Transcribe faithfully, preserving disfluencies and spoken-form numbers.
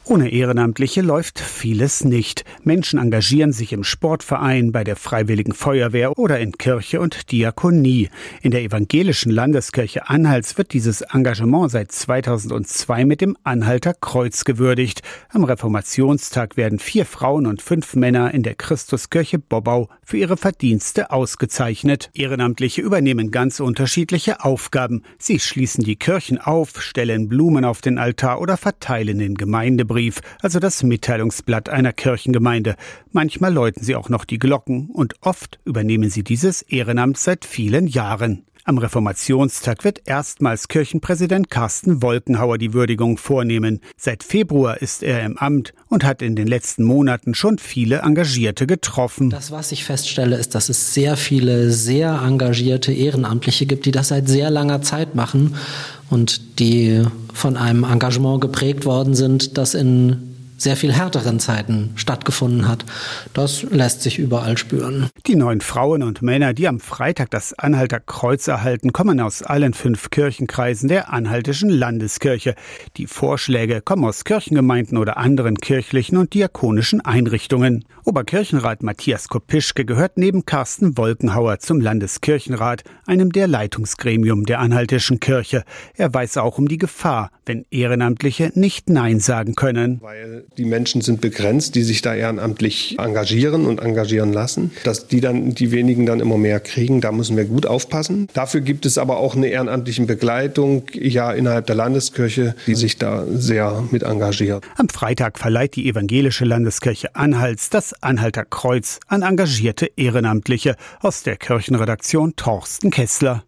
Ohne Ehrenamtliche läuft vieles nicht. Menschen engagieren sich im Sportverein, bei der Freiwilligen Feuerwehr oder in Kirche und Diakonie. In der evangelischen Landeskirche Anhalts wird dieses Engagement seit zweitausendzwei mit dem Anhalter Kreuz gewürdigt. Am Reformationstag werden vier Frauen und fünf Männer in der Christuskirche Bobbau für ihre Verdienste ausgezeichnet. Ehrenamtliche übernehmen ganz unterschiedliche Aufgaben. Sie schließen die Kirchen auf, stellen Blumen auf den Altar oder verteilen den Gemeindebrief. Also das Mitteilungsblatt einer Kirchengemeinde. Manchmal läuten sie auch noch die Glocken und oft übernehmen sie dieses Ehrenamt seit vielen Jahren. Am Reformationstag wird erstmals Kirchenpräsident Carsten Wolkenhauer die Würdigung vornehmen. Seit Februar ist er im Amt und hat in den letzten Monaten schon viele Engagierte getroffen. Das, was ich feststelle, ist, dass es sehr viele sehr engagierte Ehrenamtliche gibt, die das seit sehr langer Zeit machen und die von einem Engagement geprägt worden sind, das in sehr viel härteren Zeiten stattgefunden hat. Das lässt sich überall spüren. Die neun Frauen und Männer, die am Freitag das Anhalter Kreuz erhalten, kommen aus allen fünf Kirchenkreisen der Anhaltischen Landeskirche. Die Vorschläge kommen aus Kirchengemeinden oder anderen kirchlichen und diakonischen Einrichtungen. Oberkirchenrat Matthias Kopischke gehört neben Carsten Wolkenhauer zum Landeskirchenrat, einem der Leitungsgremium der Anhaltischen Kirche. Er weiß auch um die Gefahr, wenn Ehrenamtliche nicht Nein sagen können. Weil die Menschen sind begrenzt, die sich da ehrenamtlich engagieren und engagieren lassen. Dass die dann, die wenigen dann immer mehr kriegen, da müssen wir gut aufpassen. Dafür gibt es aber auch eine ehrenamtliche Begleitung, ja, innerhalb der Landeskirche, die sich da sehr mit engagiert. Am Freitag verleiht die evangelische Landeskirche Anhalts das Anhalter Kreuz an engagierte Ehrenamtliche aus der Kirchenredaktion Torsten Kessler.